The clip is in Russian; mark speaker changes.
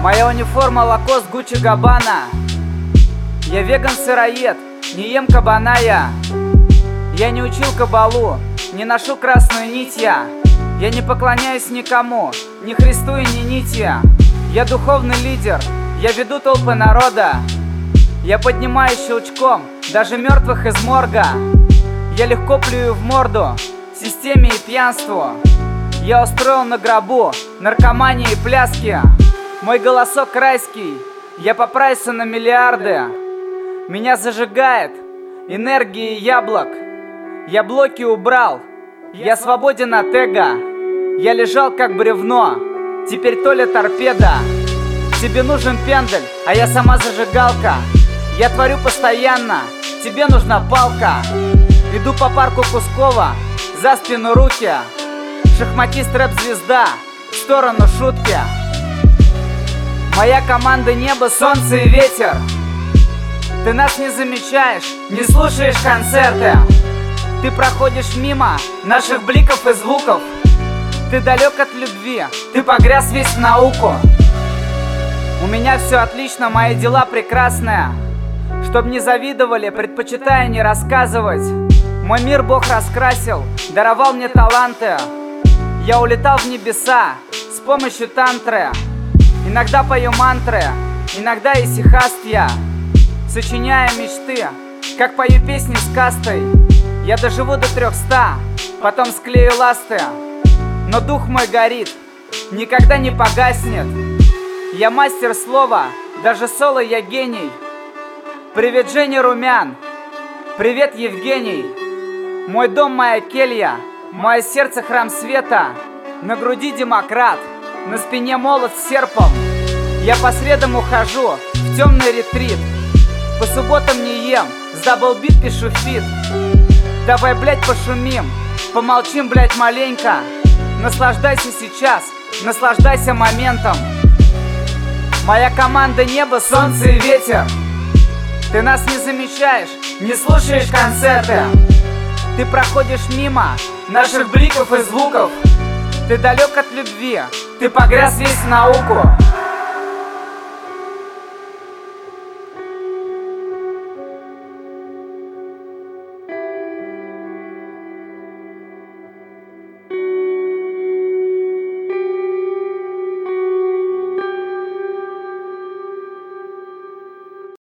Speaker 1: Моя униформа Лакост Гуччи Габбана. Я веган-сыроед, не ем кабана я. Я не учил кабалу, не ношу красную нить я. Я не поклоняюсь никому, ни Христу и ни нитья. Я духовный лидер, я веду толпы народа. Я поднимаю щелчком даже мертвых из морга. Я легко плюю в морду системе и пьянству. Я устроил на гробу наркомании и пляски. Мой голосок райский, я по прайсу на миллиарды. Меня зажигает энергией яблок. Я блоки убрал, я свободен от эго. Я лежал как бревно, теперь Толя торпеда. Тебе нужен пендель, а я сама зажигалка. Я творю постоянно, тебе нужна палка. Иду по парку Кускова, за спину руки. Шахматист рэп-звезда, в сторону шутки. Моя команда небо, солнце и ветер. Ты нас не замечаешь, не слушаешь концерты. Ты проходишь мимо наших бликов и звуков. Ты далек от любви, ты погряз весь в науку. У меня все отлично, мои дела прекрасные. Чтоб не завидовали, предпочитаю не рассказывать. Мой мир Бог раскрасил, даровал мне таланты. Я улетал в небеса с помощью тантры. Иногда пою мантры, иногда исихаст я. Сочиняя мечты, как пою песни с кастой. Я доживу до 300, потом склею ласты. Но дух мой горит, никогда не погаснет. Я мастер слова, даже соло я гений. Привет, Женя Румян, привет, Евгений. Мой дом, моя келья, мое сердце храм света. На груди демократ, на спине молот с серпом. Я по средам ухожу в темный ретрит. По субботам не ем, с даблбит пишу фит. Давай, блять, пошумим, помолчим, блять, маленько. Наслаждайся сейчас, наслаждайся моментом. Моя команда небо, солнце и ветер. Ты нас не замечаешь, не слушаешь концерты. Ты проходишь мимо наших бликов и звуков. Ты далек от любви, ты погряз весь в науку.